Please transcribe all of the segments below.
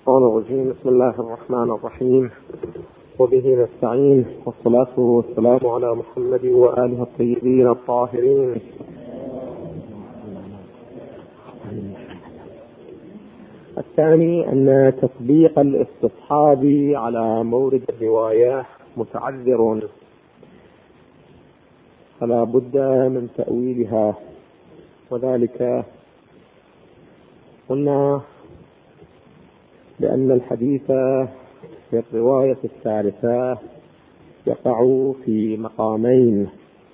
الشيطان الرجيم. بسم الله الرحمن الرحيم، وبه نستعين، والصلاة والسلام على محمد وآله الطيبين الطاهرين. الثاني أن تطبيق الاستصحاب على مورد الرواية متعذر، فلا بد من تأويلها، وذلك قلنا لأن الحديث في الرواية الثالثة يقع في مقامين.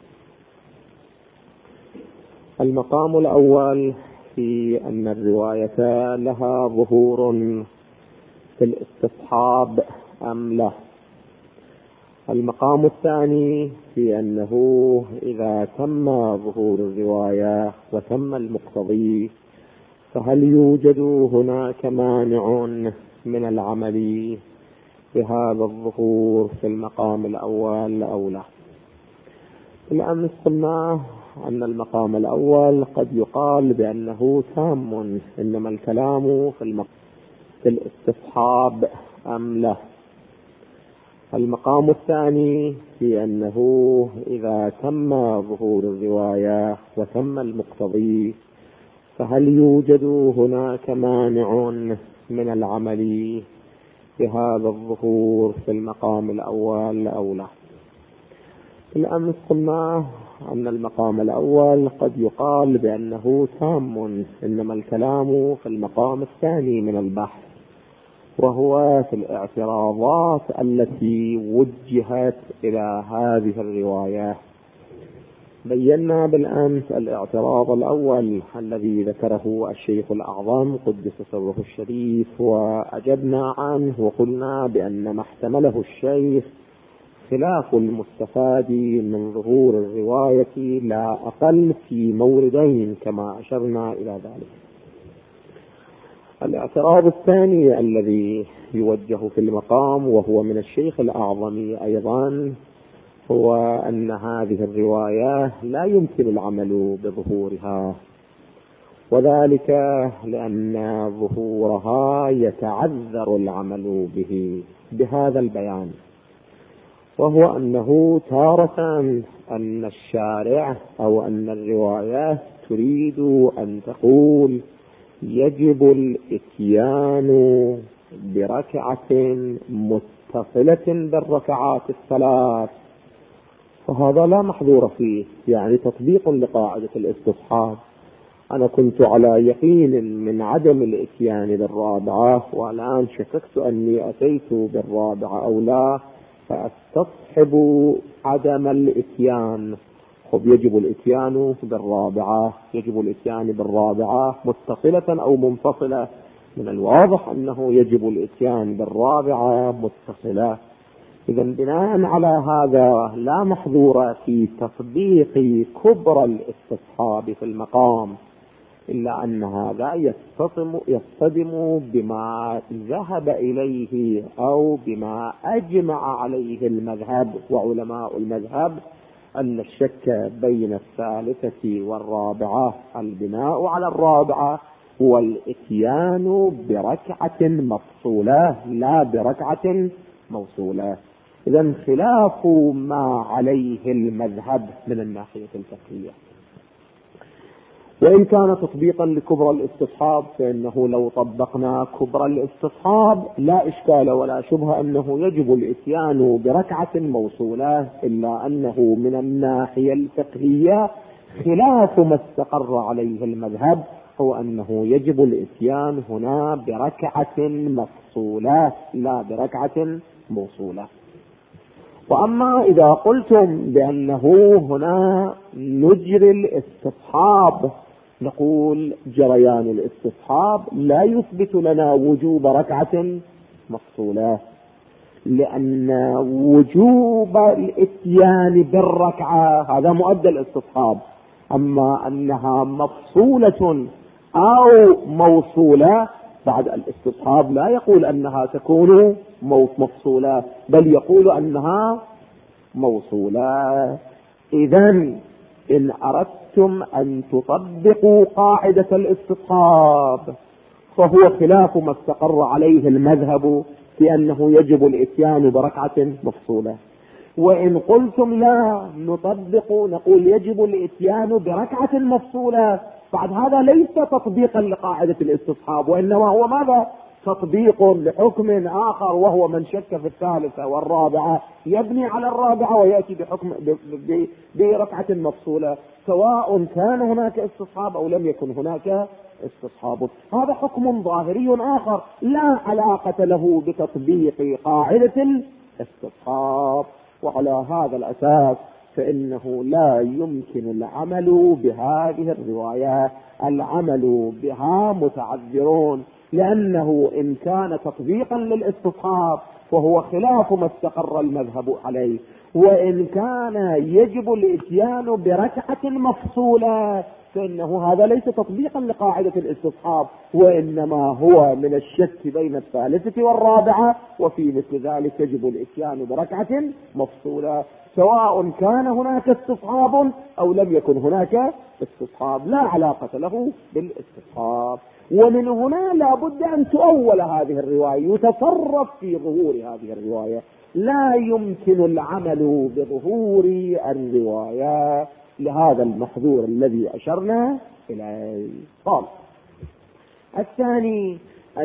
المقام الأول في أن الرواية لها ظهور في الاستصحاب أم لا. المقام الثاني في أنه إذا تم ظهور الرواية وتم المقتضي، فهل يوجد هناك مانع من العمل بهذا الظهور في المقام الأول أو لا. الأمس قلنا أن المقام الأول قد يقال بأنه تام، إنما الكلام في الاستصحاب أم لا. المقام الثاني في أنه إذا تم ظهور الرواية وتم المقتضي، فهل يوجد هناك مانع من العمل بهذا الظهور في المقام الأول أو لا. الأمس قلنا أن المقام الأول قد يقال بأنه تام، إنما الكلام في المقام الثاني من البحث، وهو في الاعتراضات التي وجهت إلى هذه الرواية. بينا بالأمس الاعتراض الأول الذي ذكره الشيخ الأعظم قدس سره الشريف، وأجبنا عنه وقلنا بأن ما احتمله الشيخ خلاف المستفاد من ظهور الرواية لا أقل في موردين كما أشرنا إلى ذلك. الاعتراض الثاني الذي يوجه في المقام وهو من الشيخ الأعظم أيضا، هو أن هذه الرواية لا يمكن العمل بظهورها، وذلك لأن ظهورها يتعذر العمل به بهذا البيان، وهو أنه تارة أن الشارع أو أن الرواية تريد أن تقول يجب الإتيان بركعة متصلة بالركعات الثلاث، فهذا لا محظور فيه، يعني تطبيق لقاعدة الاستصحاب. أنا كنت على يقين من عدم الإتيان بالرابعة، والآن شككت أني أتيت بالرابعة أو لا، فأستصحب عدم الإتيان. يجب الإتيان بالرابعة، يجب الإتيان بالرابعة متصلة أو منفصلة. من الواضح أنه يجب الإتيان بالرابعة متصلة. إذا بناء على هذا لا محظور في تطبيق كبرى الاستصحاب في المقام، إلا أن هذا يصطدم بما ذهب إليه أو بما أجمع عليه المذهب وعلماء المذهب، أن الشك بين الثالثة والرابعة البناء على الرابعة والإتيان بركعة مفصولة لا بركعة موصولة. إذن خلاف ما عليه المذهب من الناحية الفقهية. وإن كان تطبيقا لكبرى الاستصحاب، فإنه لو طبقنا كبرى الاستصحاب لا إشكال ولا شبهة أنه يجب الإتيان بركعة موصولة، إلا أنه من الناحية الفقهية خلاف ما استقر عليه المذهب، هو أنه يجب الإتيان هنا بركعة مفصولة لا بركعة موصولة. وأما إذا قلتم بأنه هنا نجري الاستصحاب، نقول جريان الاستصحاب لا يثبت لنا وجوب ركعة مفصولة، لأن وجوب الاتيان بالركعة هذا مؤدى الاستصحاب. أما أنها مفصولة أو موصولة، بعد الاستصحاب لا يقول أنها تكون مفصولة، بل يقول أنها موصولة. إذن إن أردتم أن تطبقوا قاعدة الاستصحاب فهو خلاف ما استقر عليه المذهب في أنه يجب الإتيان بركعة مفصولة. وإن قلتم لا نطبق نقول يجب الإتيان بركعة مفصولة، بعد هذا ليس تطبيقا لقاعدة الاستصحاب، وإنما هو ماذا؟ تطبيق لحكم آخر، وهو من شك في الثالثة والرابعة يبني على الرابعة ويأتي بحكم بركعة مفصولة، سواء كان هناك استصحاب أو لم يكن هناك استصحاب. هذا حكم ظاهري آخر لا علاقة له بتطبيق قاعدة الاستصحاب. وعلى هذا الأساس فإنه لا يمكن العمل بهذه الرواية، العمل بها متعذرون، لأنه إن كان تطبيقا للاستصحاب فهو خلاف ما استقر المذهب عليه، وإن كان يجب الإتيان بركعة مفصولة فإنه هذا ليس تطبيقا لقاعدة الاستصحاب، وإنما هو من الشك بين الثالثة والرابعة، وفي مثل ذلك يجب الإتيان بركعة مفصولة، سواء كان هناك استصحاب أو لم يكن هناك استصحاب، لا علاقة له بالاستصحاب. ومن هنا لا بد أن تؤول هذه الرواية، يتصرف في ظهور هذه الرواية، لا يمكن العمل بظهور الرواية لهذا المحذور الذي أشرنا إليه. قال الثاني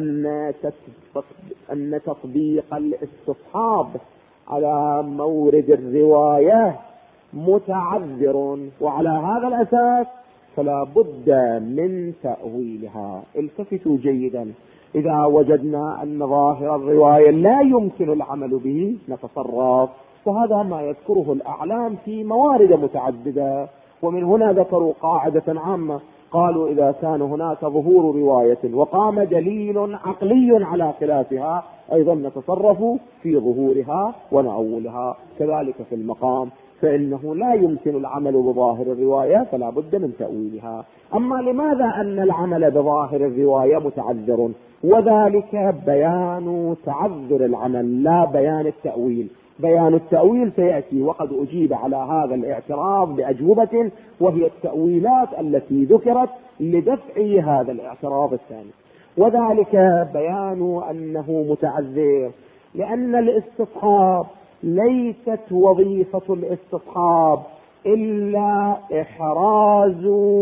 أن تطبيق الاستصحاب على مورد الرواية متعذر، وعلى هذا الأساس فلا بد من تأويلها. التفتوا جيدا، إذا وجدنا أن ظاهر الرواية لا يمكن العمل به نتصرف، وهذا ما يذكره الأعلام في موارد متعددة. ومن هنا ذكروا قاعدة عامة، قالوا إذا كان هناك ظهور رواية وقام دليل عقلي على خلافها أيضا نتصرف في ظهورها ونأولها. كذلك في المقام، فإنه لا يمكن العمل بظاهر الرواية فلا بد من تأويلها. أما لماذا أن العمل بظاهر الرواية متعذر؟ وذلك بيان تعذر العمل لا بيان التأويل. بيان التأويل سيأتي، وقد أجيب على هذا الاعتراض بأجوبة، وهي التأويلات التي ذكرت لدفع هذا الاعتراض الثاني. وذلك بيان أنه متعذر لأن الاستصحاب ليست وظيفة الاستصحاب إلا إحراز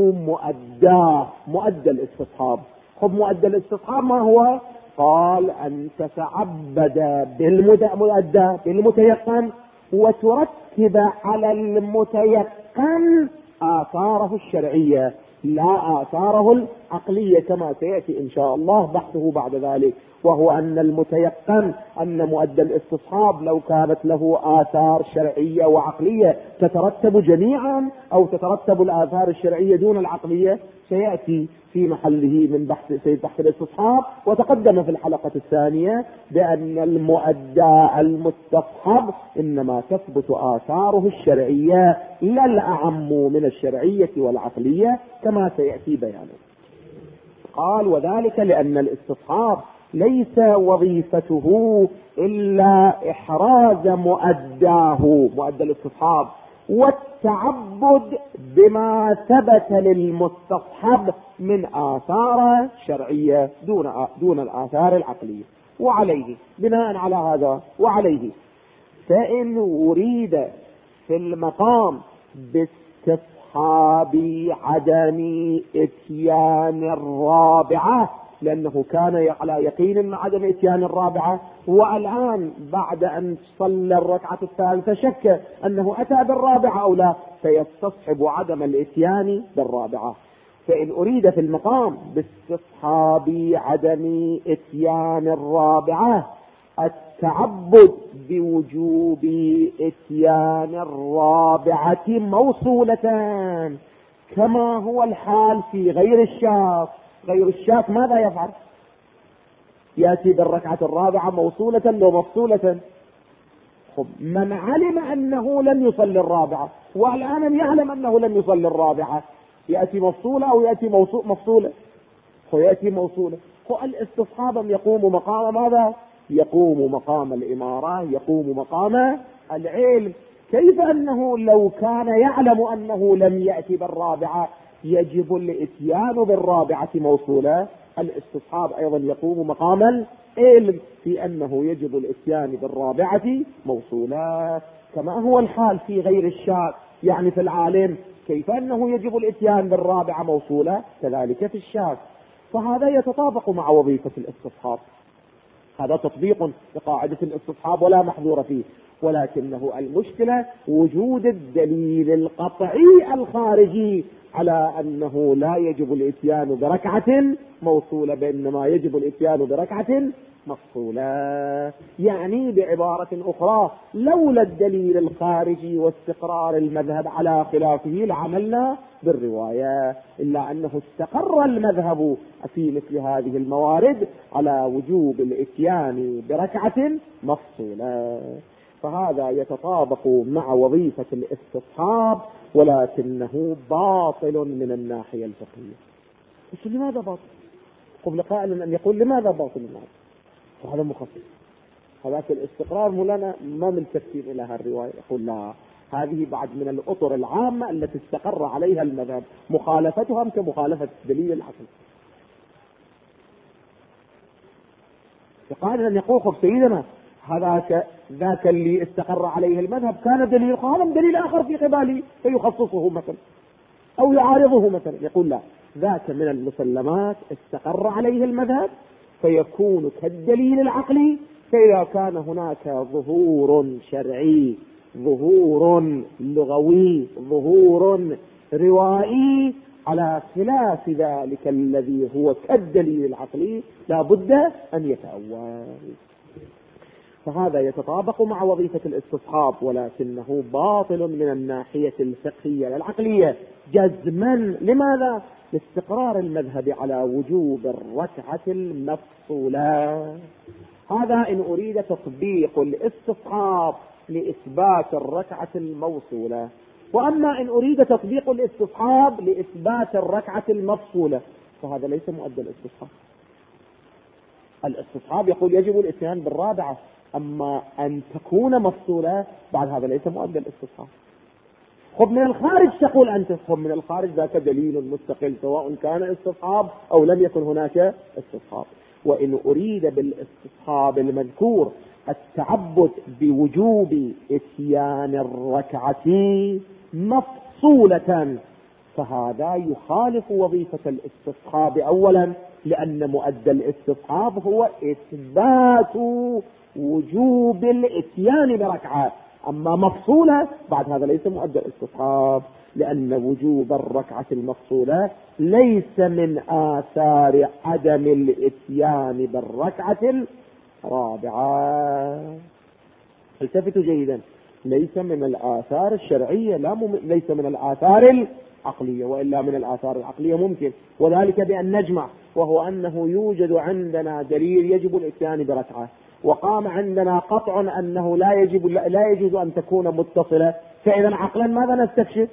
مؤدى الاستصحاب. خذ مؤدى الاستصحاب ما هو؟ قال أن تتعبد بالمتيقن وترتب على المتيقن آثاره الشرعية لا آثاره العقلية، كما سيأتي إن شاء الله بحثه بعد ذلك. وهو أن المتيقن أن مؤدى الاستصحاب لو كانت له آثار شرعية وعقلية تترتب جميعا أو تترتب الآثار الشرعية دون العقلية، سيأتي في محله من بحث الاستصحاب. وتقدم في الحلقة الثانية بأن المؤدى المستصحب إنما تثبت آثاره الشرعية لا الأعم من الشرعية والعقلية كما سيأتي بيانه. قال وذلك لأن الاستصحاب ليس وظيفته إلا إحراز مؤدى الاستصحاب والتعبد بما ثبت للمستصحب من آثار شرعية دون الآثار العقلية. وعليه بناء على هذا فإن أريد في المقام باستصحاب عدم إتيان الرابعة، لأنه كان على يقين من عدم إتيان الرابعة، والآن بعد أن صلى الركعة الثالثة شك أنه أتى بالرابعة أو لا، فيستصحب عدم الإتيان بالرابعة. فإن أريد في المقام باستصحاب عدم إتيان الرابعة التعبد بوجوب إتيان الرابعة موصولة كما هو الحال في غير الشاك. غير الشاك ماذا يفعل؟ يأتي بالركعة الرابعة موصولة لو مفصولة. من علم أنه لم يصلي الرابعة والآن يعلم أنه لم يصلي الرابعة، يأتي مفصولة أو يأتي مفصولة؟ يأتي موصولة. الاستصحاب يقوم مقام ماذا؟ يقوم مقام الإمارة، يقوم مقام العلم. كيف أنه لو كان يعلم أنه لم يأتي بالرابعة يجب الإتيان بالرابعة موصولة؟ الاستصحاب أيضا يقوم مقام العلم في أنه يجب الاتيان بالرابعة موصولات، كما هو الحال في غير الشاذ. يعني في العالم كيف أنه يجب الاتيان بالرابعة موصولة، كذلك في الشاذ. فهذا يتطابق مع وظيفة الاستصحاب، هذا تطبيق لقاعدة الاستصحاب ولا محظور فيه، ولكنه المشكلة وجود الدليل القطعي الخارجي على أنه لا يجب الاتيان بركعة موصولة، بإنما يجب الاتيان بركعة مفصولة. يعني بعبارة أخرى، لولا الدليل الخارجي واستقرار المذهب على خلافه لعملنا بالرواية، إلا أنه استقر المذهب في مثل هذه الموارد على وجوب الاتيان بركعة مفصولة. فهذا يتطابق مع وظيفة الاستصحاب، ولكنه باطل من الناحية الفقهية. بس لماذا باطل؟ قبل قائل أن يقول لماذا باطل الناس؟ فهذا مخصص، هذاك الاستقرار مولانا ما ملتفتين إلى هالرواية. يقول لا، هذه بعد من الأطر العامة التي استقر عليها المذهب، مخالفتها كمخالفة دليل العقل. فقال أن يقول خب سيدنا ذاك اللي استقر عليه المذهب كان دليل قائم، دليل آخر في قباله فيخصصه مثلا أو يعارضه مثلا. يقول لا، ذاك من المسلمات استقر عليه المذهب فيكون كالدليل العقلي، فإذا كان هناك ظهور شرعي، ظهور لغوي، ظهور روائي على خلاف ذلك الذي هو كالدليل العقلي، لا بد أن يتأول. فهذا يتطابق مع وظيفة الاستصحاب، ولكنه باطل من الناحية الفقهية العقلية جزما. لماذا؟ لاستقرار المذهب على وجوب الركعة المفصولة. هذا إن أريد تطبيق الاستصحاب لإثبات الركعة الموصولة. وأما إن أريد تطبيق الاستصحاب لإثبات الركعة المفصولة فهذا ليس مؤدى الاستصحاب. الاستصحاب يقول يجب الاتيان بالرابعة، أما أن تكون مفصولة بعد هذا ليس مؤدى الاستصحاب. خب من الخارج تقول أنت، خب من الخارج ذاك دليل مستقل سواء كان استصحاب أو لم يكن هناك استصحاب. وإن أريد بالاستصحاب المذكور التعبد بوجوب اتيان الركعة مفصولة فهذا يخالف وظيفة الاستصحاب أولا، لأن مؤدى الاستصحاب هو إثبات وجوب الاتيان بركعة، أما مفصولة بعد هذا ليس مؤدى الاستصحاب، لأن وجوب الركعة المفصولة ليس من آثار عدم الاتيان بالركعة الرابعة. التفتوا جيدا، ليس من الآثار الشرعية، ليس من الآثار العقلية، وإلا من الآثار العقلية ممكن، وذلك بأن نجمع، وهو أنه يوجد عندنا دليل يجب الاتيان بركعة، وقام عندنا قطع أنه لا يجوز أن تكون متصلة، فإذا عقلا ماذا نستكشف؟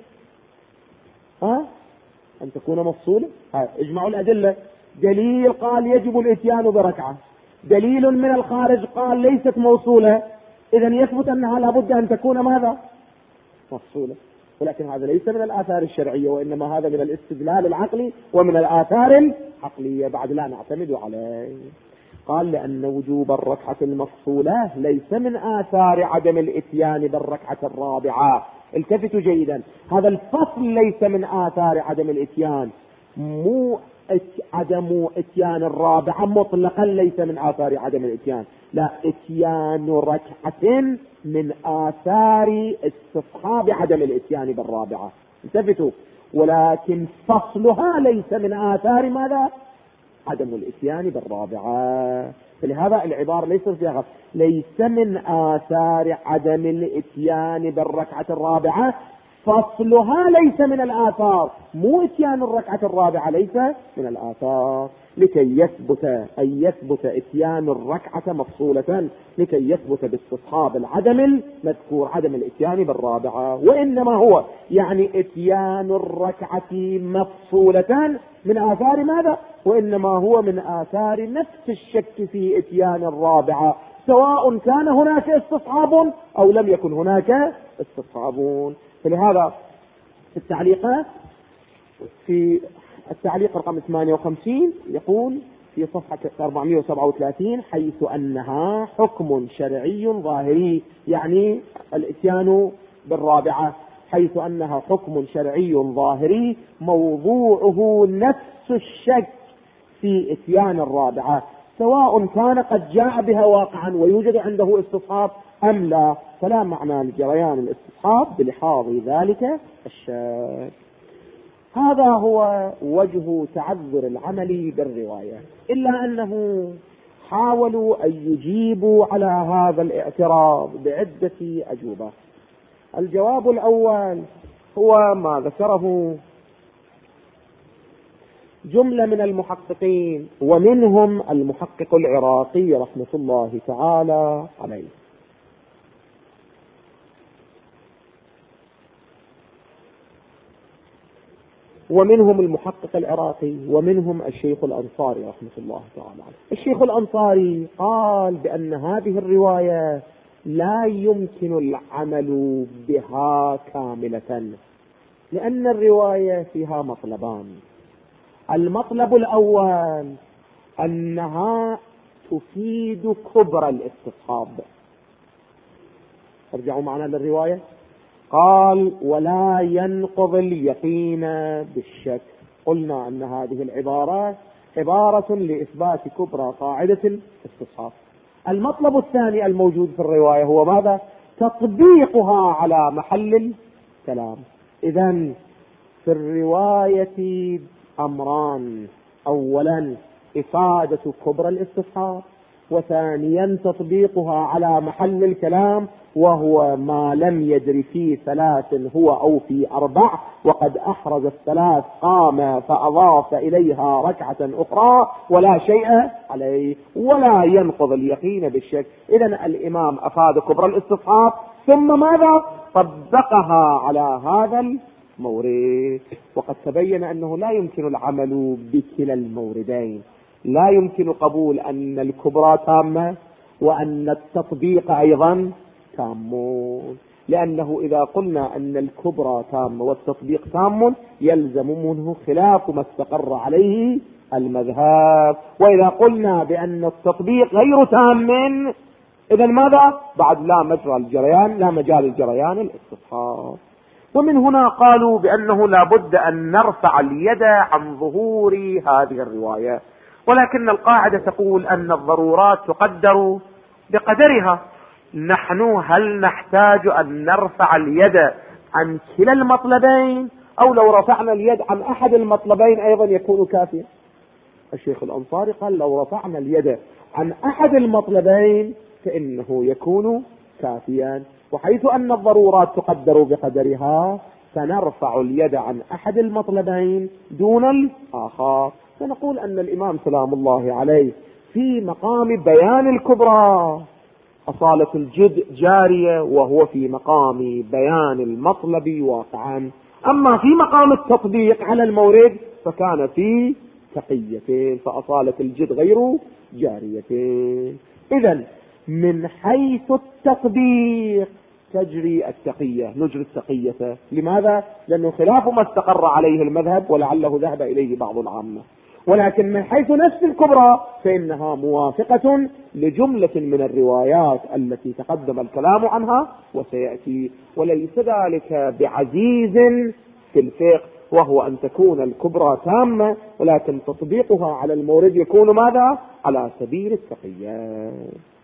أن تكون مفصولة. اجمعوا الأدلة، دليل قال يجب الاتيان بركعة، دليل من الخارج قال ليست موصولة، إذا يثبت أنها لابد أن تكون ماذا؟ مفصولة. ولكن هذا ليس من الآثار الشرعية، وإنما هذا من الاستدلال العقلي ومن الآثار العقلية، بعد لا نعتمد عليه. قال لأن وجوب الركعة المفصولة ليس من آثار عدم الاتيان بالركعة الرابعة. التفتوا جيدا، هذا الفصل ليس من آثار عدم الاتيان، مو عدم اتيان الرابعة مطلقا ليس من آثار عدم الاتيان، لا، اتيان ركعة من آثار استصحاب عدم الاتيان بالرابعة. التفتوا، ولكن فصلها ليس من آثار ماذا؟ عدم الاتيان بالرابعة. فلهذا العبارة ليس فيها غلط، ليس من آثار عدم الاتيان بالركعة الرابعة، فصلها ليس من الآثار، مو اتيان الركعة الرابعة ليس من الآثار، لكي يثبت اتيان الركعة مفصولة، لكي يثبت باستصحاب العدم المذكور عدم الاتيان بالرابعة. وإنما هو يعني اتيان الركعة مفصولة من آثار ماذا؟ وإنما هو من آثار نفس الشك في اتيان الرابعة، سواء كان هناك استصحاب أو لم يكن هناك استصحاب. فلهذا في التعليقات في التعليق رقم 58 يقول في صفحة 437 حيث أنها حكم شرعي ظاهري، يعني الإتيان بالرابعة، حيث أنها حكم شرعي ظاهري موضوعه نفس الشك في إتيان الرابعة، سواء كان قد جاء بها واقعا ويوجد عنده استصحاب أم لا، فلا معنى لجريان الاستصحاب بلحاظ ذلك الشك. هذا هو وجه تعذر العمل بالرواية، إلا أنه حاولوا أن يجيبوا على هذا الاعتراض بعدة أجوبة. الجواب الأول هو ما ذكره جملة من المحققين، ومنهم المحقق العراقي رحمة الله تعالى عليه. ومنهم المحقق العراقي ومنهم الشيخ الأنصاري رحمة الله تعالى عليه. الشيخ الأنصاري قال بأن هذه الرواية لا يمكن العمل بها كاملة، لأن الرواية فيها مطلبان. المطلب الأول أنها تفيد كبر الاستصحاب. ارجعوا معنا للرواية. قال ولا ينقض اليقين بالشك. قلنا أن هذه العبارة عبارة لإثبات كبرى قاعدة الاستصحاب. المطلب الثاني الموجود في الرواية هو ماذا؟ تطبيقها على محل الكلام. إذن في الرواية أمران: أولا إفادة كبرى الاستصحاب، وثانيا تطبيقها على محل الكلام، وهو ما لم يدر في 3 هو أو في 4 وقد أحرز 3 قام فأضاف إليها ركعة أخرى ولا شيء عليه، ولا ينقض اليقين بالشك. إذن الإمام أفاد كبرى الاستصحاب ثم ماذا؟ طبقها على هذا المورد. وقد تبين أنه لا يمكن العمل بكلا الموردين، لا يمكن قبول أن الكبرى تامة وأن التطبيق أيضا تام، لأنه إذا قلنا أن الكبرى تامة والتطبيق تام يلزم منه خلاف ما استقر عليه المذهب، وإذا قلنا بأن التطبيق غير تام إذن ماذا؟ بعد لا مجال الجريان الاستصحاب. ومن هنا قالوا بأنه لا بد أن نرفع اليد عن ظهور هذه الرواية، ولكن القاعدة تقول أن الضرورات تقدر بقدرها. نحن هل نحتاج أن نرفع اليد عن كلا المطلبين، أو لو رفعنا اليد عن أحد المطلبين أيضا يكون كافيا؟ الشيخ الأنصاري قال لو رفعنا اليد عن أحد المطلبين فإنه يكون كافيا، وحيث أن الضرورات تقدر بقدرها فنرفع اليد عن أحد المطلبين دون الآخر. فنقول أن الإمام سلام الله عليه في مقام بيان الكبرى أصالة الجد جارية، وهو في مقام بيان المطلب واقعا. أما في مقام التطبيق على المورد فكان في تقيتين، فأصالة الجد غير جاريتين. إذن من حيث التطبيق تجري التقية، نجري التقية. لماذا؟ لأنه خلاف ما استقر عليه المذهب ولعله ذهب إليه بعض العامة. ولكن من حيث نفس الكبرى فإنها موافقة لجملة من الروايات التي تقدم الكلام عنها وسيأتي، وليس ذلك بعزيز في الفقه، وهو أن تكون الكبرى تامة ولكن تطبيقها على المورد يكون ماذا؟ على سبيل التقية.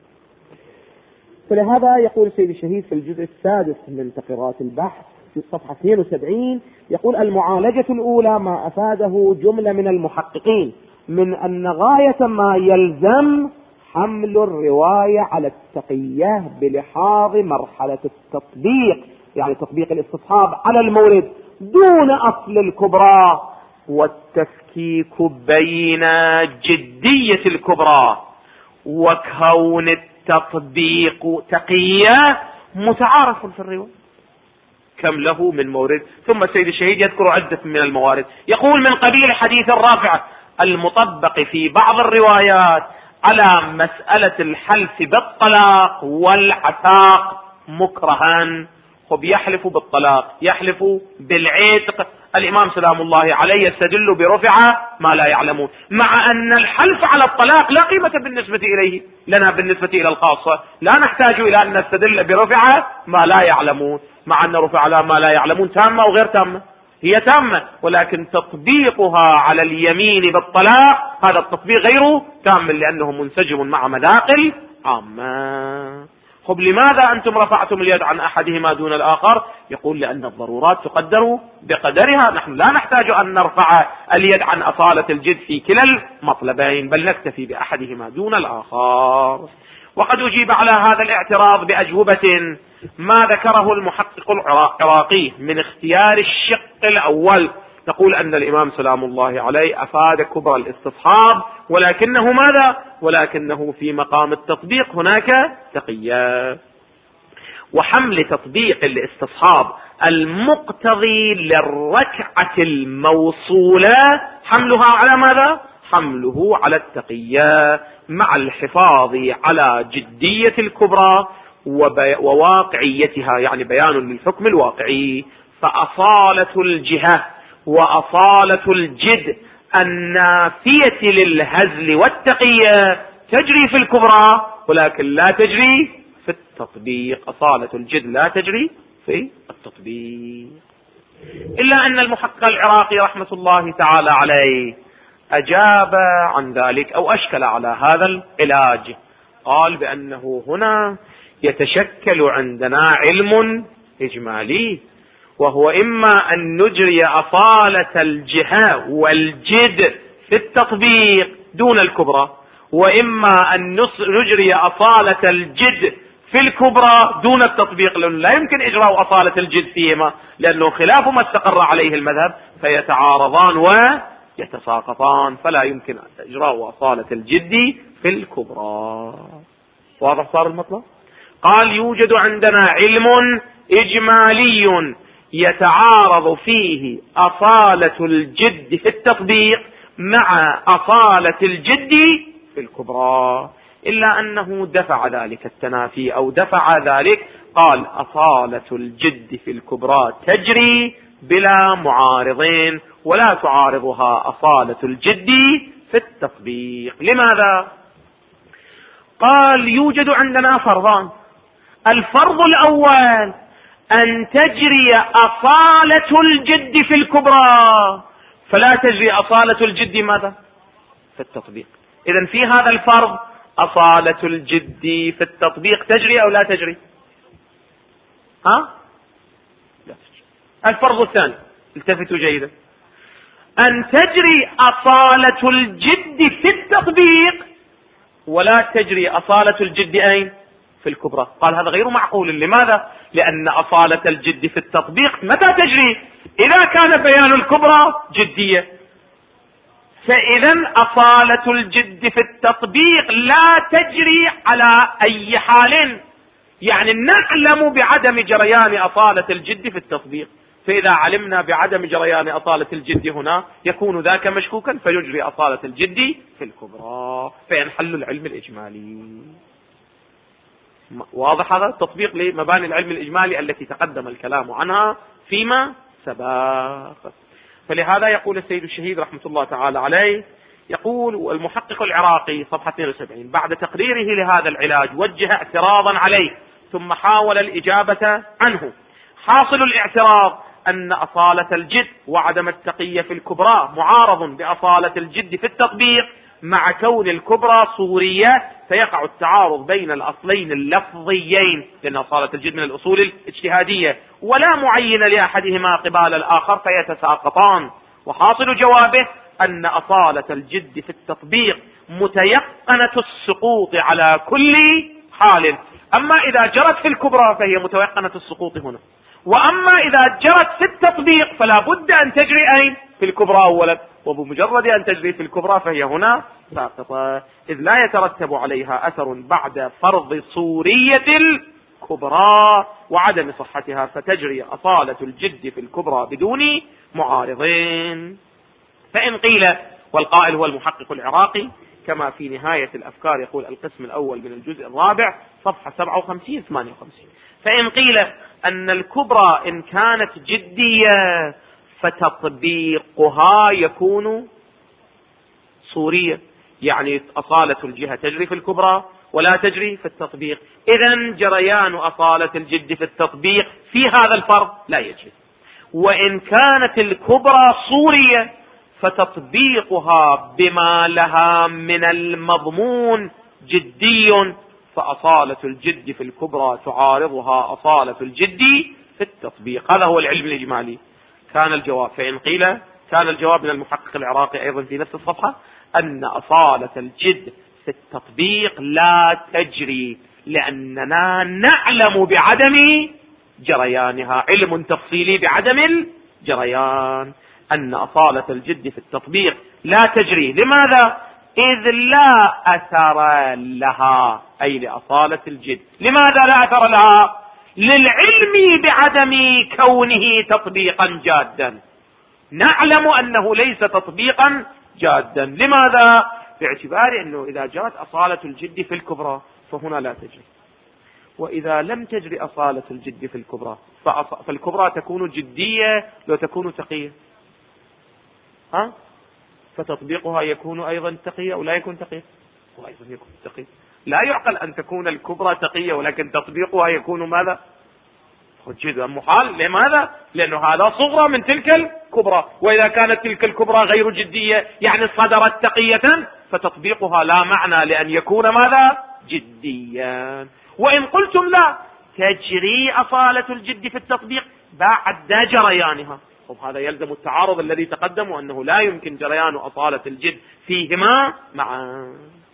فلهذا يقول سيد الشهيد في الجزء 6 من تقريرات البحث في الصفحة 72 يقول المعالجة الأولى ما أفاده جملة من المحققين من أن غاية ما يلزم حمل الرواية على التقية بلحاظ مرحلة التطبيق، يعني تطبيق الاستصحاب على المورد دون أصل الكبرى، والتفكيك بين جدية الكبرى وكون التطبيق تقية متعارف في الرواية كم له من مورد. ثم السيد الشهيد يذكر عدة من الموارد، يقول من قبيل حديث الرافع المطبق في بعض الروايات على مسألة الحلف بالطلاق والعتاق مكرها، خب يحلف بالطلاق، يحلف بالعتق، الإمام سلام الله عليه يستدل برفع ما لا يعلمون، مع أن الحلف على الطلاق لا قيمة بالنسبة إليه، لنا بالنسبة إلى الخاصة لا نحتاج إلى أن نستدل برفع ما لا يعلمون، مع أن رفع ما لا يعلمون تامة أو غير تامة، هي تامة، ولكن تطبيقها على اليمين بالطلاق هذا التطبيق غير تام لأنه منسجم مع مداخل عامة. خب لماذا أنتم رفعتم اليد عن أحدهما دون الآخر؟ يقول لأن الضرورات تقدر بقدرها، نحن لا نحتاج أن نرفع اليد عن أصالة الجد في كلا المطلبين، بل نكتفي بأحدهما دون الآخر. وقد أجيب على هذا الاعتراض بأجوبة ما ذكره المحقق العراقي من اختيار الشق الأول. نقول أن الإمام سلام الله عليه أفاد كبر الاستصحاب، ولكنه ماذا؟ ولكنه في مقام التطبيق هناك تقية، وحمل تطبيق الاستصحاب المقتضي للركعة الموصولة حملها على ماذا؟ حمله على التقية مع الحفاظ على جدية الكبرى وواقعيتها، يعني بيان للحكم الواقعي. فأصالة الجهة وأصالة الجد النافية للهزل والتقية تجري في الكبرى ولكن لا تجري في التطبيق، أصالة الجد لا تجري في التطبيق. إلا أن المحقق العراقي رحمة الله تعالى عليه أجاب عن ذلك أو أشكل على هذا العلاج، قال بأنه هنا يتشكل عندنا علم إجمالي، وهو إما أن نجري أصالة الجهة والجد في التطبيق دون الكبرى، وإما أن نجري أصالة الجد في الكبرى دون التطبيق، لأنه لا يمكن إجراء أصالة الجد فيهما لأنه خلاف ما استقر عليه المذهب، فيتعارضان ويتساقطان، فلا يمكن إجراء أصالة الجد في الكبرى. واضح صار المطلب؟ قال يوجد عندنا علم إجمالي يتعارض فيه أصالة الجد في التطبيق مع أصالة الجد في الكبرى، إلا أنه دفع ذلك التنافي أو دفع ذلك، قال أصالة الجد في الكبرى تجري بلا معارضين ولا تعارضها أصالة الجد في التطبيق. لماذا؟ قال يوجد عندنا فرضان، الفرض الأول أن تجري أصالة الجد في الكبرى، فلا تجري أصالة الجد ماذا؟ في التطبيق. إذن في هذا الفرض أصالة الجد في التطبيق تجري أو لا تجري؟ لا تجري. الفرض الثاني التفتوا جيدا، أن تجري أصالة الجد في التطبيق ولا تجري أصالة الجد أين؟ في الكبرى. قال هذا غير معقول. لماذا؟ لأن أصالة الجد في التطبيق متى تجري؟ إذا كان بيان الكبرى جدية، فإذا أصالة الجد في التطبيق لا تجري على أي حال، يعني نعلم بعدم جريان أصالة الجد في التطبيق، فإذا علمنا بعدم جريان أصالة الجد هنا يكون ذاك مشكوكا فيجري أصالة الجد في الكبرى، فينحل العلم الإجمالي. واضح هذا التطبيق لمباني العلم الإجمالي التي تقدم الكلام عنها فيما سبق. فلهذا يقول السيد الشهيد رحمة الله تعالى عليه، يقول المحقق العراقي صفحة 72 بعد تقريره لهذا العلاج وجه اعتراضا عليه ثم حاول الإجابة عنه. حاصل الاعتراض أن أصالة الجد وعدم التقية في الكبرى معارض بأصالة الجد في التطبيق، مع كون الكبرى صورية فيقع التعارض بين الأصلين اللفظيين، لأن أصالة الجد من الأصول الاجتهادية ولا معين لأحدهما قبال الآخر فيتساقطان. وحاصل جوابه أن أصالة الجد في التطبيق متيقنة السقوط على كل حال، أما إذا جرت في الكبرى فهي متيقنة السقوط هنا، وأما إذا جرت في التطبيق فلا بد أن تجري أين؟ في الكبرى أولا، وبمجرد أن تجري في الكبرى فهي هنا ساقطة، إذ لا يترتب عليها أثر بعد فرض صورية الكبرى وعدم صحتها، فتجري أصالة الجد في الكبرى بدون معارضين. فإن قيل، والقائل هو المحقق العراقي، كما في نهاية الأفكار يقول القسم الأول من الجزء الرابع صفحة 57 58. فإن قيل أن الكبرى إن كانت جدية فتطبيقها يكون صورية، يعني أصالة الجهة تجري في الكبرى ولا تجري في التطبيق، إذن جريان أصالة الجد في التطبيق في هذا الفرض لا يجري. وإن كانت الكبرى صورية فتطبيقها بما لها من المضمون جدي، فأصالة الجد في الكبرى تعارضها أصالة الجد في التطبيق. هذا هو العلم الإجمالي. كان الجواب، فإن قيل كان الجواب من المحقق العراقي أيضا في نفس الصفحة أن أصالة الجد في التطبيق لا تجري لأننا نعلم بعدم جريانها، علم تفصيلي بعدم الجريان، أن أصالة الجد في التطبيق لا تجري. لماذا؟ إذ لا أثر لها، أي لأصالة الجد. لماذا لا أثر لها؟ للعلم بعدم كونه تطبيقا جادا. نعلم أنه ليس تطبيقا جادا. لماذا؟ باعتبار أنه إذا جاءت أصالة الجد في الكبرى فهنا لا تجري، وإذا لم تجري أصالة الجد في الكبرى فالكبرى تكون جدية لو تكون تقية، فتطبيقها يكون أيضا تقية ولا يكون تقية، وأيضا يكون تقية. لا يعقل أن تكون الكبرى تقية ولكن تطبيقها يكون ماذا؟ جدا محال. لماذا؟ لأنه هذا صغرى من تلك الكبرى، وإذا كانت تلك الكبرى غير جدية يعني صدرت تقية فتطبيقها لا معنى لأن يكون ماذا؟ جديا. وإن قلتم لا تجري أصالة الجد في التطبيق بعد جريانها، هذا يلزم التعارض الذي تقدم وأنه لا يمكن جريان أصالة الجد فيهما معا.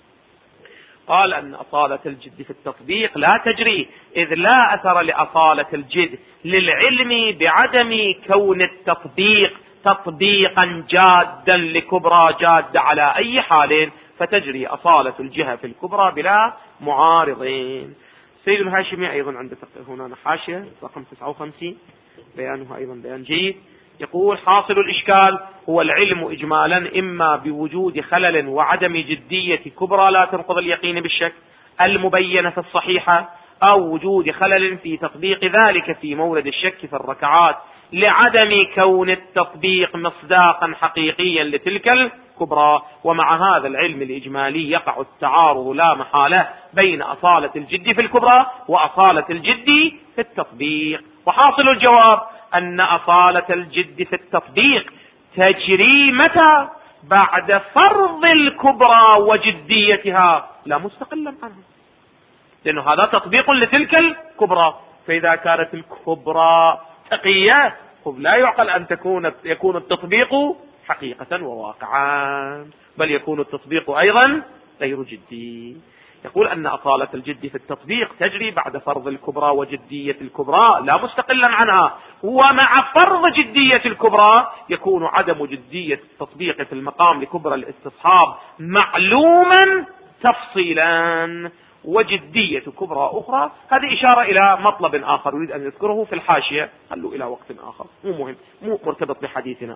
قال أن أصالة الجد في التطبيق لا تجري إذ لا أثر لأصالة الجد للعلم بعدم كون التطبيق تطبيقا جادا لكبرى جادة على أي حال، فتجري أصالة الجهة في الكبرى بلا معارضين. سيد الهاشمي أيضا عند هنا حاشية رقم 59 بيانها أيضا بيان جيد، يقول حاصل الإشكال هو العلم إجمالا إما بوجود خلل وعدم جدية كبرى لا تنقض اليقين بالشك المبينة في الصحيحة، أو وجود خلل في تطبيق ذلك في مورد الشك في الركعات لعدم كون التطبيق مصداقا حقيقيا لتلك الكبرى. ومع هذا العلم الإجمالي يقع التعارض لا محالة بين أصالة الجد في الكبرى وأصالة الجد في التطبيق. وحاصل الجواب أن أصالة الجد في التطبيق تجري متى؟ بعد فرض الكبرى وجديتها لا مستقلا عنها، لأنه هذا تطبيق لتلك الكبرى. فإذا كانت الكبرى تقية لا يعقل أن يكون التطبيق حقيقة وواقعا، بل يكون التطبيق أيضا غير جدي. يقول أن أصالة الجد في التطبيق تجري بعد فرض الكبرى وجدية الكبرى لا مستقلا عنها، ومع فرض جدية الكبرى يكون عدم جدية التطبيق في المقام لكبرى الاستصحاب معلوما تفصيلا، وجدية كبرى أخرى. هذه إشارة إلى مطلب آخر يريد أن يذكره في الحاشية، خلوا إلى وقت آخر مو مهم مو مرتبط بحديثنا.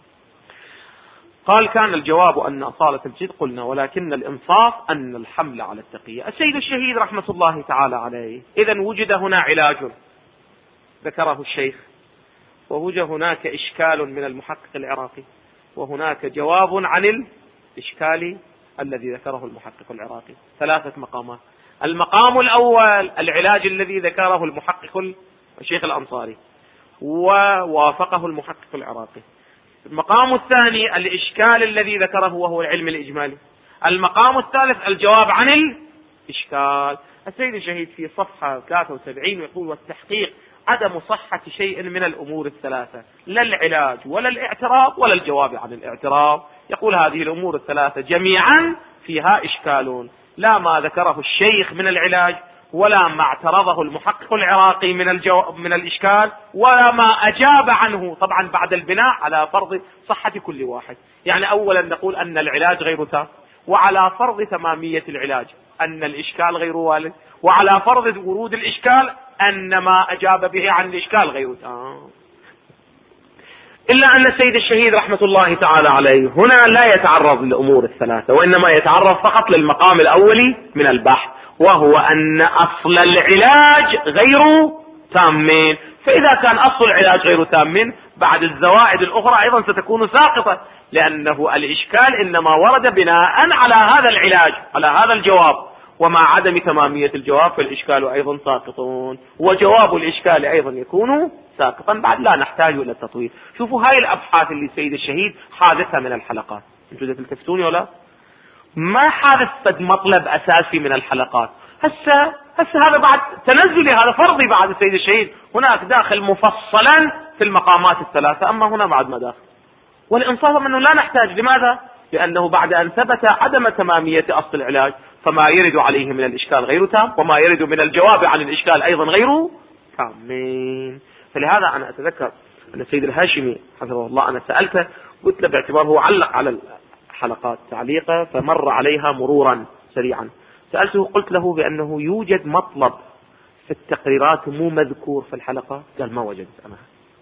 قال كان الجواب أن أصالة الجد قلنا ولكن الإنصاف أن الحمل على التقية. السيد الشهيد رحمة الله تعالى عليه إذن وجد هنا علاج ذكره الشيخ، ووجد هناك إشكال من المحقق العراقي، وهناك جواب عن الإشكال الذي ذكره المحقق العراقي. 3 مقامات. المقام الأول العلاج الذي ذكره المحقق الشيخ الأنصاري ووافقه المحقق العراقي. المقام الثاني الإشكال الذي ذكره وهو العلم الإجمالي. المقام الثالث الجواب عن الإشكال. السيد الشهيد في صفحة 73 يقول والتحقيق عدم صحة شيء من الأمور الثلاثة، لا العلاج ولا الاعتراض ولا الجواب عن الاعتراض. يقول هذه الأمور الثلاثة جميعا فيها إشكال، لا ما ذكره الشيخ من العلاج ولا ما اعترضه المحقق العراقي من الإشكال ولا ما أجاب عنه، طبعا بعد البناء على فرض صحة كل واحد. يعني أولا نقول أن العلاج غير تام، وعلى فرض تمامية العلاج أن الإشكال غير والد، وعلى فرض ورود الإشكال أن ما أجاب به عن الإشكال غير تام. إلا أن السيد الشهيد رحمة الله تعالى عليه هنا لا يتعرض للأمور الثلاثة، وإنما يتعرض فقط للمقام الأولي من البحث، وهو أن أصل العلاج غير تامين. فإذا كان أصل العلاج غير تامين، بعد الزوائد الأخرى أيضا ستكون ساقطة، لأنه الإشكال إنما ورد بناء على هذا العلاج، على هذا الجواب، ومع عدم تمامية الجواب فالإشكال أيضا ساقطون، وجواب الإشكال أيضا يكون ساقطا. بعد لا نحتاج إلى التطويل. شوفوا هاي الأبحاث اللي سيد الشهيد حادثة من الحلقات، انتوا تلتفتوني ولا ما حادث فد مطلب أساسي من الحلقات. هسه هذا بعد تنزلي، هذا فرضي بعد السيد الشهيد، هناك داخل مفصلا في المقامات الثلاثة، أما هنا بعد ما داخل. والإنصاف أنه لا نحتاج. لماذا؟ لأنه بعد أن ثبت عدم تمامية أصل العلاج، فما يرد عليه من الإشكال غير تام، وما يرد من الجواب عن الإشكال أيضا غير تامين. فلهذا أنا أتذكر أن السيد الهاشمي حفظه الله أنا سألته، قلت له باعتباره هو علق على الحلقات تعليقه فمر عليها مرورا سريعا، سألته قلت له بأنه يوجد مطلب في التقريرات مو مذكور في الحلقة. قال ما وجدت أنا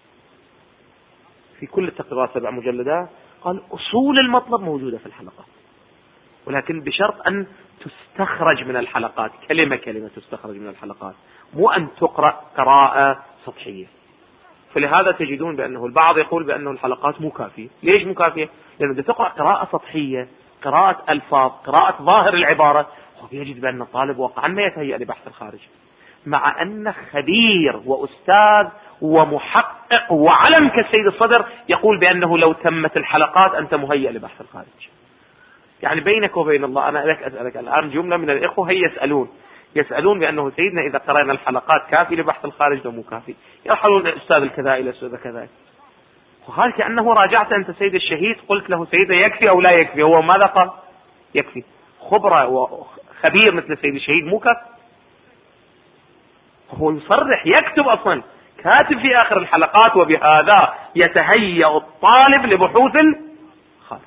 في كل التقريرات 7 مجلدات. قال أصول المطلب موجودة في الحلقات، ولكن بشرط أن تستخرج من الحلقات، كلمة كلمة تستخرج من الحلقات، مو أن تقرأ قراءة سطحية. فلهذا تجدون بأنه البعض يقول بأنه الحلقات مو كافية. ليش مو كافية؟ لأنه إذا تقرأ قراءة سطحية، قراءة ألفاظ، قراءة ظاهر العبارة، يجد بأن الطالب واقعا ما يتهيأ لبحث الخارج، مع أن خبير وأستاذ ومحقق وعلم كالسيد الصدر يقول بأنه لو تمت الحلقات أنت مهيأ لبحث الخارج. يعني بينك وبين الله أنا أسألك الآن جملة من الإخوة هي يسألون بأنه سيدنا إذا قرأنا الحلقات كافي لبحث الخارج أو مو كافي؟ يرحلون الأستاذ الكذا إلى الأستاذ كذا. وقال كأنه راجعت أنت سيد الشهيد قلت له سيدنا يكفي أو لا يكفي؟ هو ماذا قال؟ يكفي. خبرة وخبير مثل السيد الشهيد مو كافي. هو يصرح يكتب أصلا كاتب في آخر الحلقات وبهذا يتهيأ الطالب لبحوث الخارج.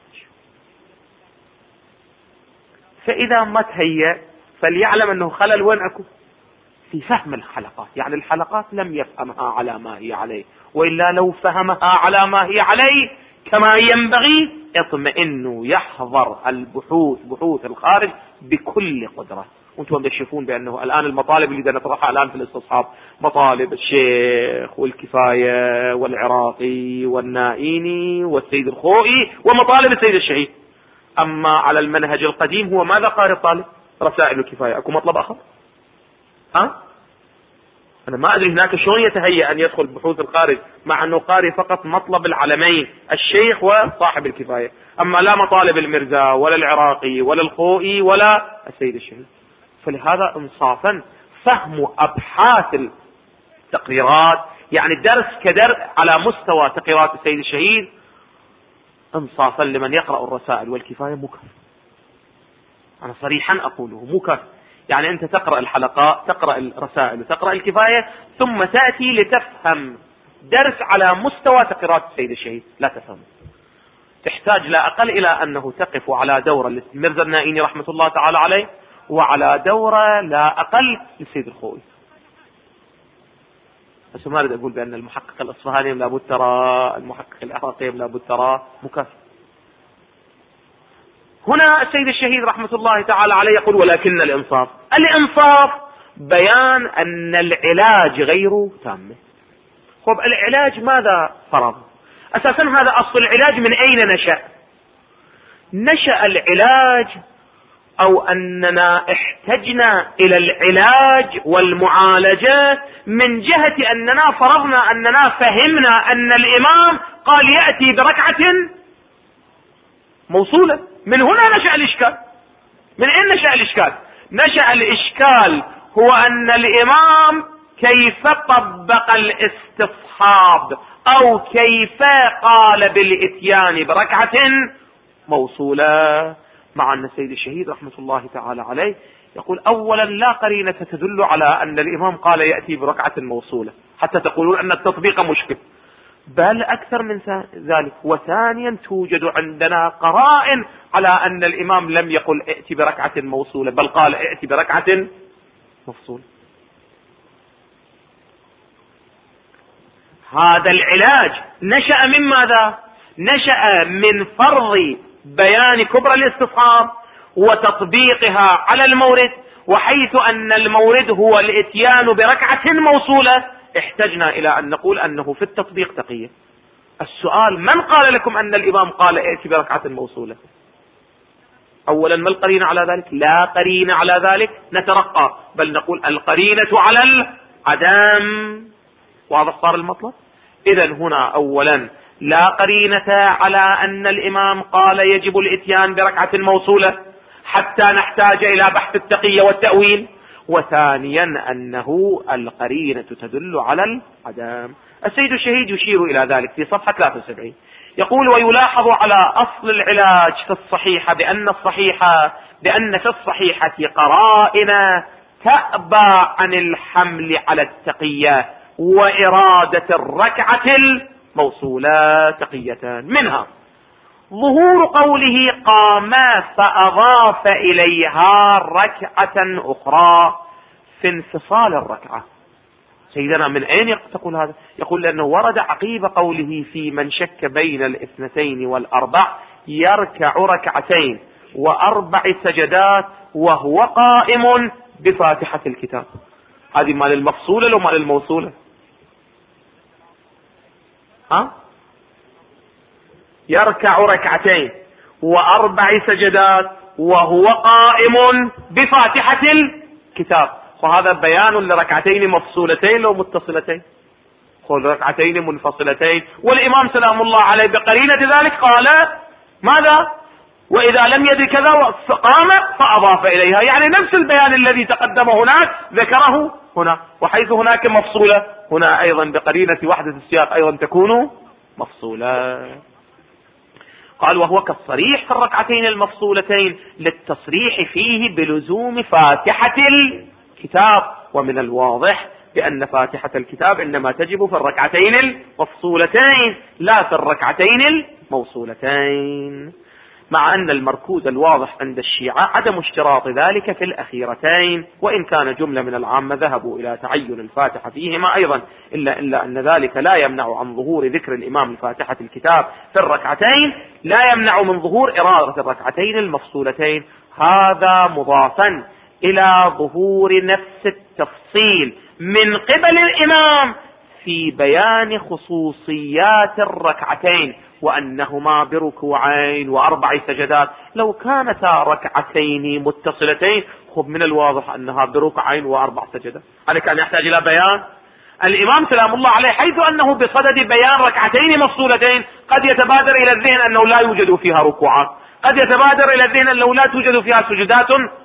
فإذا ما تهيأ فليعلم أنه خلل وين أكو في فهم الحلقات. يعني الحلقات لم يفهمها على ما هي عليه، وإلا لو فهمها على ما هي عليه كما ينبغي اطمئنوا يحضر بحوث الخارج بكل قدرة. وانتم تشوفون بأنه الآن المطالب اللي نطرحها الآن في الاستصحاب مطالب الشيخ والكفاية والعراقي والنائيني والسيد الخوئي ومطالب السيد الشهيد. أما على المنهج القديم هو ماذا قال الطالب؟ رسائل الكفاية. أكو مطلب آخر؟ أنا ما أدري هناك شلون يتهيأ أن يدخل بحوث الخارج مع أنه قاري فقط مطلب العلمين الشيخ وصاحب الكفاية، أما لا مطالب المرزا ولا العراقي ولا الخوئي ولا السيد الشهيد. فلهذا انصافا فهم أبحاث التقريرات، يعني الدرس كدرس على مستوى تقريرات السيد الشهيد، انصافا لمن يقرأ الرسائل والكفاية مكافئ. أنا صريحا أقوله مكافئ. يعني أنت تقرأ الحلقات، تقرأ الرسائل وتقرأ الكفاية، ثم تأتي لتفهم درس على مستوى تقريرات السيد الشهيد لا تفهم. تحتاج لا أقل إلى أنه تقف على دورة للمرزا النائيني رحمة الله تعالى عليه، وعلى دورة لا أقل للسيد الخوئي. بس ما أريد أقول بأن المحقق الأصفهاني لابد ترى، المحقق العراقي لابد ترى، مكافئ. هنا السيد الشهيد رحمة الله تعالى عليه يقول ولكن الإنصاف بيان أن العلاج غير تام. خب العلاج ماذا فرض؟ أساسا هذا أصل العلاج من أين نشأ؟ نشأ العلاج أو أننا احتجنا إلى العلاج والمعالجة من جهة أننا فرضنا أننا فهمنا أن الإمام قال يأتي بركعة موصولة. من هنا نشأ الإشكال. من أين نشأ الإشكال؟ نشأ الإشكال هو أن الإمام كيف طبق الاستصحاب أو كيف قال بالإتيان بركعة موصولة، مع أن السيد الشهيد رحمة الله تعالى عليه يقول أولا لا قرينة تدل على أن الإمام قال يأتي بركعة موصولة حتى تقولون أن التطبيق مشكل، بل أكثر من ذلك. وثانيا توجد عندنا قرائن على أن الإمام لم يقل ائتي بركعة موصولة، بل قال ائتي بركعة مفصولة. هذا العلاج نشأ من ماذا؟ نشأ من فرض بيان كبرى الاستصحاب وتطبيقها على المورد، وحيث أن المورد هو الاتيان بركعة موصولة احتجنا إلى أن نقول أنه في التطبيق تقية. السؤال: من قال لكم أن الإمام قال ائت بركعة موصولة؟ أولا، ما القرينة على ذلك؟ لا قرينة على ذلك، نترقى بل نقول القرينة على العدم. واضح صار المطلب؟ إذا هنا أولا لا قرينة على أن الإمام قال يجب الاتيان بركعة موصولة حتى نحتاج إلى بحث التقية والتأويل، وثانيا أنه القرينة تدل على العدم. السيد الشهيد يشير إلى ذلك في صفحة 73، يقول: ويلاحظ على أصل العلاج في الصحيحة بأن في الصحيحة قرائن تأبى عن الحمل على التقية وإرادة الركعة الموصولة تقية، منها ظهور قوله قام فأضاف إليها ركعة أخرى في انفصال الركعة. سيدنا من أين تقول هذا؟ يقول لأنه ورد عقيب قوله في من شك بين 2 و4 يركع 2 و4 سجدات وهو قائم بفاتحة الكتاب. هذه مال المفصولة لو مال الموصولة؟ يركع 2 و4 سجدات وهو قائم بفاتحة الكتاب، وهذا بيان لركعتين مفصولتين لو متصلتين، خذ ركعتين منفصلتين. والإمام سلام الله عليه بقرينة ذلك قال ماذا؟ وإذا لم يدر كذا قام فأضاف إليها، يعني نفس البيان الذي تقدم هناك ذكره هنا، وحيث هناك مفصولة هنا أيضا بقرينة وحدة السياق أيضا تكون مفصولة. قال: وهو كالصريح في الركعتين المفصولتين للتصريح فيه بلزوم فاتحة الكتاب، ومن الواضح بأن فاتحة الكتاب إنما تجب في الركعتين المفصولتين لا في الركعتين الموصولتين، مع أن المركوز الواضح عند الشيعة عدم اشتراط ذلك في الأخيرتين، وإن كان جملة من العامة ذهبوا إلى تعين الفاتحة فيهما أيضا، إلا أن ذلك لا يمنع عن ظهور ذكر الإمام لفاتحة الكتاب في الركعتين، لا يمنع من ظهور إرادة الركعتين المفصولتين، هذا مضافا إلى ظهور نفس التفصيل من قبل الإمام في بيان خصوصيات الركعتين، وأنهما بركوعين و4 سجدات. لو كانتا ركعتين متصلتين خب من الواضح أنها بركوعين و4 سجدات، هذا كان يحتاج إلى بيان. الإمام سلام الله عليه حيث أنه بصدد بيان ركعتين مفصولتين قد يتبادر إلى الذهن أنه لا يوجد فيها ركوعات، قد يتبادر إلى الذهن أنه لا توجد فيها سجدات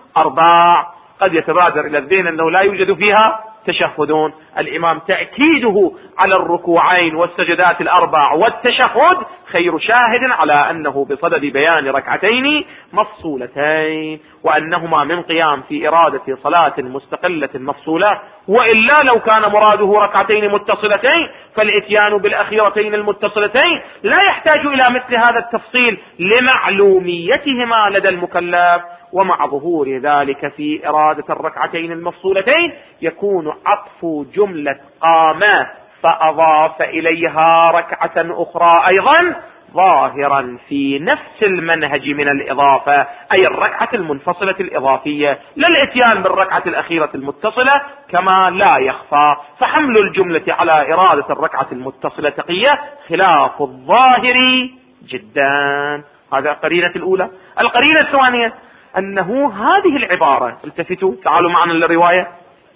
4، قد يتبادر إلى الذهن أنه لا يوجد فيها تشهدون. الإمام تأكيده على الركوعين والسجدات 4 والتشهد خير شاهد على أنه بصدد بيان ركعتين مفصولتين، وأنهما من قيام في إرادة صلاة مستقلة مفصولة، وإلا لو كان مراده ركعتين متصلتين فالإتيان بالأخيرتين المتصلتين لا يحتاج إلى مثل هذا التفصيل لمعلوميتهما لدى المكلف. ومع ظهور ذلك في إرادة الركعتين المفصولتين يكون عطف جملة قام فأضاف إليها ركعة أخرى أيضا ظاهرا في نفس المنهج من الإضافة، أي الركعة المنفصلة الإضافية، لا الإتيان بالركعة الأخيرة المتصلة كما لا يخفى. فحمل الجملة على إرادة الركعة المتصلة تقية خلاف الظاهر جدا. هذا قرينة الأولى. القرينة الثانية أنه هذه العبارة، التفتوا تعالوا معنا للرواية،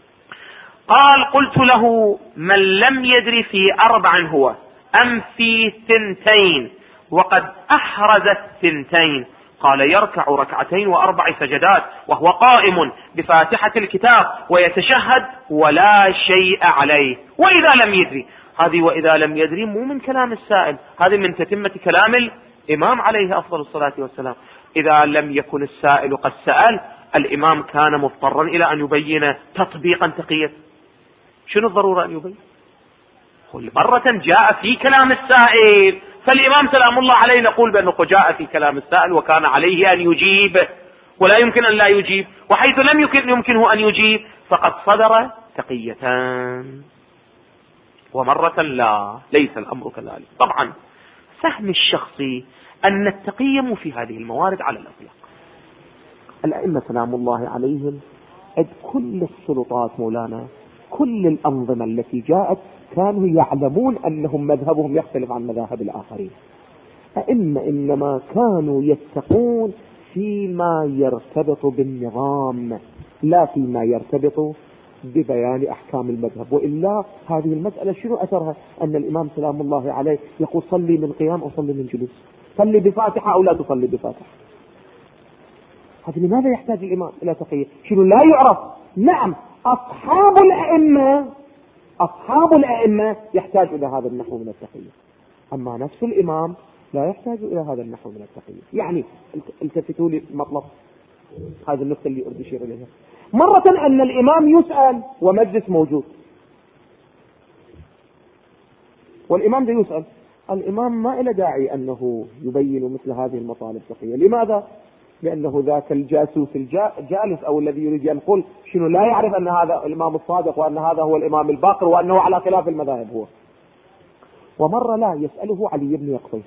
قال: قلت له: من لم يدري في 4 هو أم في 2 وقد أحرز 2؟ قال: يركع 2 و4 سجدات وهو قائم بفاتحة الكتاب ويتشهد ولا شيء عليه. وإذا لم يدري، هذه وإذا لم يدري مو من كلام السائل، هذه من تتمة كلام الإمام عليه أفضل الصلاة والسلام. إذا لم يكن السائل قد سأل، الإمام كان مضطرا إلى أن يبين تطبيقا تقية. شنو الضرورة أن يبين؟ كل مرة جاء في كلام السائل، فالإمام سلام الله عليه نقول بأنه جاء في كلام السائل وكان عليه أن يجيب، ولا يمكن أن لا يجيب، وحيث لم يمكنه أن يجيب فقد صدر تقيتان. ومرة لا، ليس الأمر كذلك. طبعا فهم الشخصي أن التقي مو في هذه الموارد على الأطلاق. الأئمة سلام الله عليهم كل السلطات مولانا، كل الأنظمة التي جاءت كانوا يعلمون أنهم مذهبهم يختلف عن مذاهب الآخرين. أئمة إنما كانوا يتقون فيما يرتبط بالنظام لا فيما يرتبط ببيان أحكام المذهب. وإلا هذه المسألة شنو أثرها؟ أن الإمام سلام الله عليه يقول صلي من قيام أو صلي من جلوس، صلي بفاتحة أو لا تصلي بفاتحة. هذا لماذا يحتاج الإمام إلى تقية؟ شنو لا يعرف؟ نعم أصحاب الأئمة يحتاج إلى هذا النحو من التقية، أما نفس الإمام لا يحتاج إلى هذا النحو من التقية. يعني التفتوا لي مطلب هذه النقطة اللي أريد أشير إليها. مرة أن الإمام يسأل ومجلس موجود، والإمام ده يسأل، الإمام ما إلى داعي أنه يبين مثل هذه المطالب التقية. لماذا؟ لأنه ذاك الجاسوس الجالس أو الذي يريد ينقل شنو لا يعرف أن هذا الإمام الصادق وأن هذا هو الإمام الباقر وأنه على خلاف المذاهب هو. ومرة لا يسأله علي بن يقطين.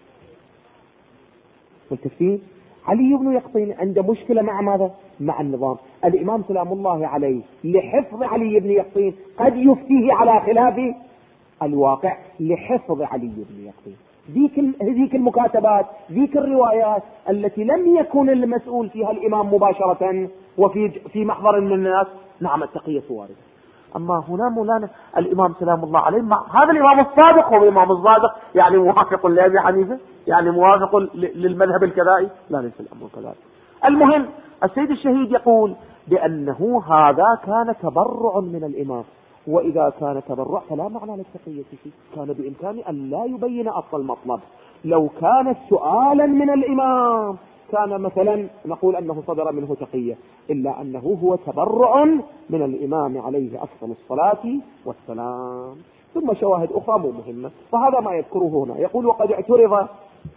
متفقين؟ علي بن يقطين عنده مشكلة مع ماذا؟ مع النظام. الإمام سلام الله عليه لحفظ علي بن يقطين قد يفتيه على خلاف الواقع لحفظ علي بن يقطين. ذيك المكاتبات، ذيك الروايات التي لم يكن المسؤول فيها الإمام مباشرة وفي محضر من الناس، نعم التقية واردة. أما هنا مولانا الإمام سلام الله عليه هذا الإمام الصادق هو الإمام الصادق، يعني موافق لأبي حنيفة، يعني موافق للمذهب الكذائي، لا ليس الأمر كذلك. المهم السيد الشهيد يقول بأنه هذا كان تبرع من الإمام، وإذا كان تبرع فلا معنى للتقية فيه، كان بإمكانه أن لا يبين أصل المطلب. لو كان سؤالا من الإمام كان مثلا نقول أنه صدر منه تقية، إلا أنه هو تبرع من الإمام عليه أفضل الصلاة والسلام. ثم شواهد أخرى مو مهمة، فهذا ما يذكره هنا. يقول وقد اعترض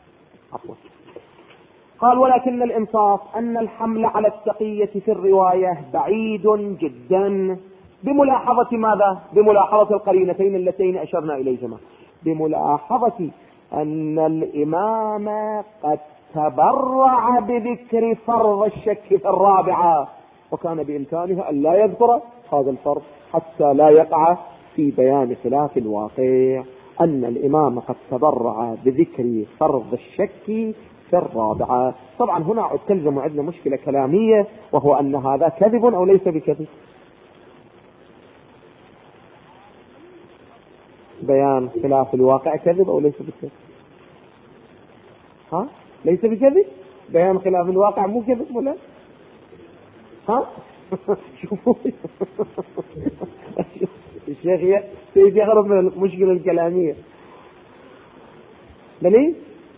قال ولكن الإنصاف أن الحمل على التقية في الرواية بعيد جدا، بملاحظة ماذا؟ بملاحظة القرينتين اللتين أشرنا إليهما، بملاحظة أن الإمام قد تبرع بذكر فرض الشك في الرابعة، وكان بإمكانه أن لا يذكر هذا الفرض حتى لا يقع في بيان خلاف الواقع. أن الإمام قد تبرع بذكر فرض الشك في الرابعة. طبعا هنا تلزم عندنا مشكلة كلامية، وهو أن هذا كذب أو ليس بكذب. بيان خلاف الواقع كذب أو ليس بكذب؟ ها؟ ليس بكذب؟ بيان خلاف الواقع مو كذب ولا؟ ها؟ شوفوا الشيخ سيد يغرب من المشكلة الكلامية. بلي؟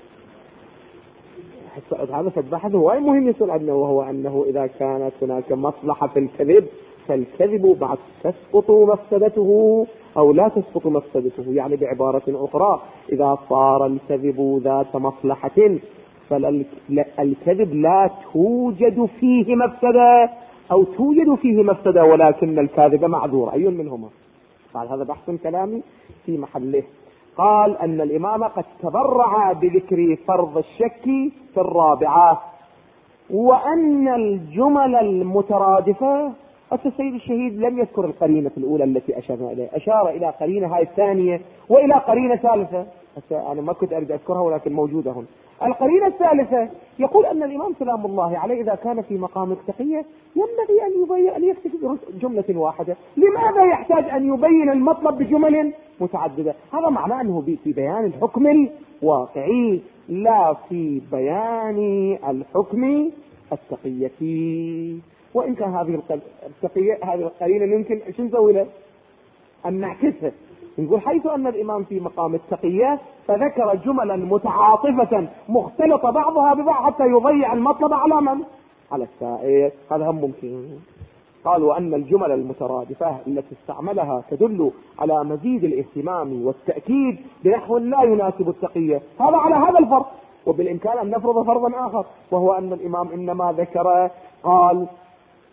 هذا فالبحث هو مهم يسأل عنه، وهو أنه إذا كانت هناك مصلحة في الكذب فالكذب بعد تسقط مفسدته أو لا تسقط مفسدته. يعني بعبارة أخرى إذا صار الكذب ذات مصلحة فالكذب لا توجد فيه مفسدة أو توجد فيه مفسدة ولكن الكاذب معذور، أي منهما؟ قال هذا بحث كلامي في محله. قال أن الإمام قد تبرع بذكر فرض الشك في الرابعة، وأن الجمل المترادفة. السيد الشهيد لم يذكر القرينة الأولى التي أشرنا إليها، أشار إلى قرينة هاي الثانية وإلى قرينة ثالثة أنا ما كنت أريد أذكرها ولكن موجودة هنا. القرينة الثالثة يقول أن الإمام سلام الله عليه إذا كان في مقام التقية ينبغي أن يكتفي بجملة واحدة. لماذا يحتاج أن يبين المطلب بجمل متعددة؟ هذا معناه أنه في بيان الحكم الواقعي لا في بيان الحكم التقية. وإن كان هذه القرينة يمكن شو نسوي له؟ أن نعكسها، نقول حيث أن الإمام في مقام التقية فذكر جملا متعاطفة مختلطة بعضها ببعض حتى يضيع المطلب على من؟ على السائر. هذا هم ممكن. قال وأن الجمل المترادفة التي استعملها تدل على مزيد الاهتمام والتأكيد بنحو لا يناسب التقية، هذا على هذا الفرض. وبالإمكان أن نفرض فرضا آخر، وهو أن الإمام إنما ذكر قال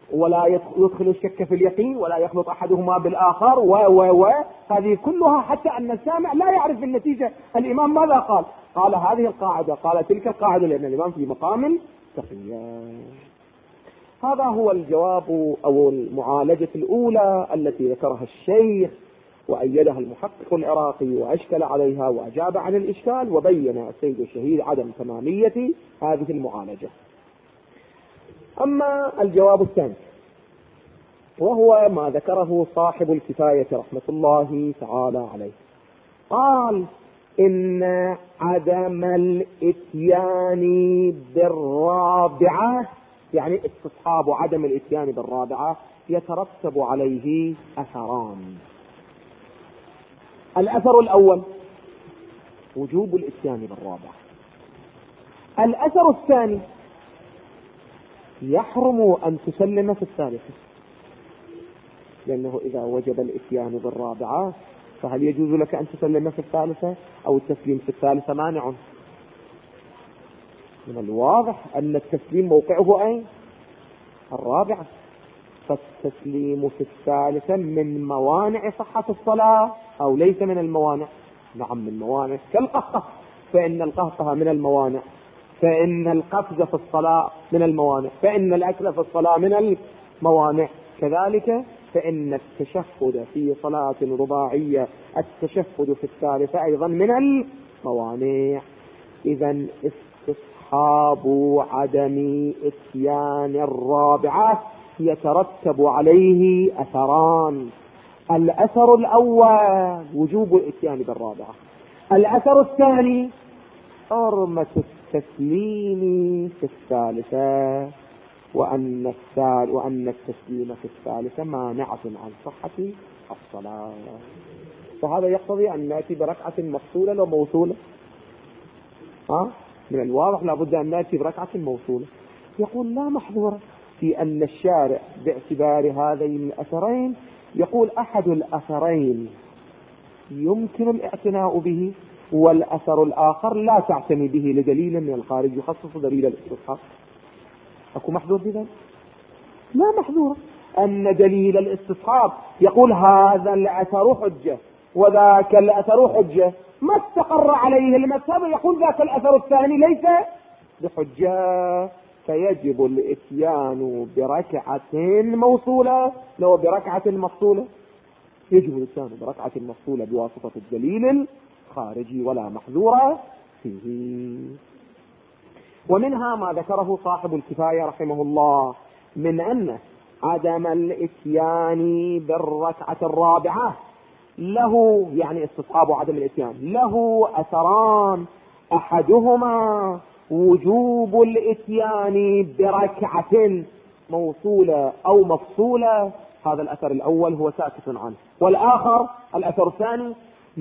ولا يدخل الشك في اليقين، ولا يخلط أحدهما بالآخر هذه كلها حتى أن السامع لا يعرف النتيجة. الإمام ماذا قال؟ قال هذه القاعدة، قال تلك القاعدة، لأن الإمام في مقام تقية. هذا هو الجواب أو المعالجة الأولى التي ذكرها الشيخ وأيدها المحقق العراقي وأشكل عليها وأجاب عن الإشكال، وبين السيد الشهيد عدم تمامية هذه المعالجة. أما الجواب الثاني وهو ما ذكره صاحب الكفاية رحمة الله تعالى عليه، قال إن عدم الإتيان بالرابعة، يعني استصحاب عدم الإتيان بالرابعة، يترتب عليه أثران. الأثر الأول وجوب الإتيان بالرابعة. الأثر الثاني يحرم أن تسلم في الثالثة، لأنه إذا وجب الإتيان بالرابعة فهل يجوز لك أن تسلم في الثالثة؟ أو التسليم في الثالثة مانع. من الواضح أن التسليم موقعه أين؟ الرابعة. فالتسليم في الثالثة من موانع صحة الصلاة أو ليس من الموانع؟ نعم من موانع، كالقهقه، فإن القهقه من الموانع، فإن القفز في الصلاة من الموانع، فإن الأكل في الصلاة من الموانع. كذلك فإن التشهد في صلاة رباعية، التشهد في الثالثة أيضا من الموانع. إذا استصحاب عدم إتيان الرابعة يترتب عليه أثران. الأثر الأول وجوب الإتيان بالرابعة. الأثر الثاني حرمة التسليم في الثالثة، وأن التسليم في الثالثة مانعة عن صحة الصلاة. فهذا يقتضي أن نأتي بركعة مفصولة وموصولة. من الواضح لابد أن نأتي بركعة موصولة. يقول لا محظورة في أن الشارع باعتبار هذين الأثرين، يقول أحد الأثرين يمكن الاعتناء به، والأثر الآخر لا تعتني به لدليل من الخارج يخصص دليل الاستصحاب. أكو محظور بذلك؟ لا محظور. أن دليل الاستصحاب يقول هذا الأثر حجة وذاك الأثر حجة، ما استقر عليه المذهب يقول ذاك الأثر الثاني ليس بحجة، فيجب الإتيان بركعة موصولة. لو بركعة مفصولة يجب الإتيان بركعة مفصولة بواسطة الدليل الخارجي ولا محظورة فيه. ومنها ما ذكره صاحب الكفاية رحمه الله من أن عدم الإتيان بالركعة الرابعة له، يعني استصحاب عدم الإتيان له أثران. أحدهما وجوب الإتيان بركعة موصولة أو مفصولة، هذا الأثر الأول هو ساكت عنه. والآخر الأثر الثاني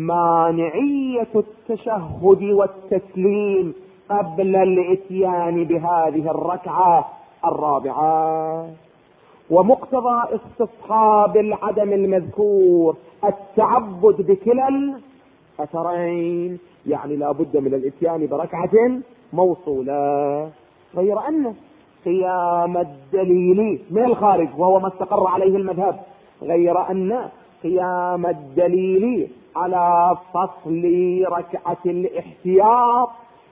مانعية التشهد والتسليم قبل الإتيان بهذه الركعة الرابعة. ومقتضى استصحاب العدم المذكور التعبد بكلا الأثرين، يعني لا بد من الإتيان بركعة موصولة، غير أن قيام الدليل من الخارج وهو ما استقر عليه المذهب، غير أن قيام الدليل على فصل ركعة الاحتياط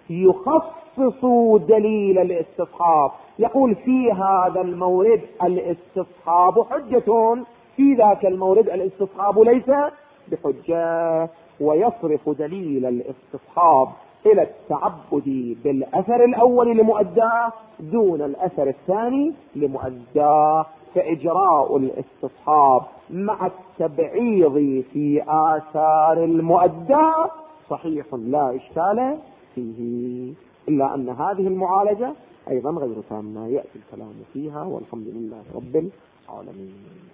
يخصص دليل الاستصحاب. يقول في هذا المورد الاستصحاب حجة، في ذاك المورد الاستصحاب ليس بحجة، ويصرف دليل الاستصحاب إلى التعبد بالأثر الأول لمؤداه دون الأثر الثاني لمؤداه. فإجراء الاستصحاب مع التبعيض في آثار المؤداه صحيح لا إشكال فيه، إلا أن هذه المعالجة أيضا غير تامة يأتي الكلام فيها، والحمد لله رب العالمين.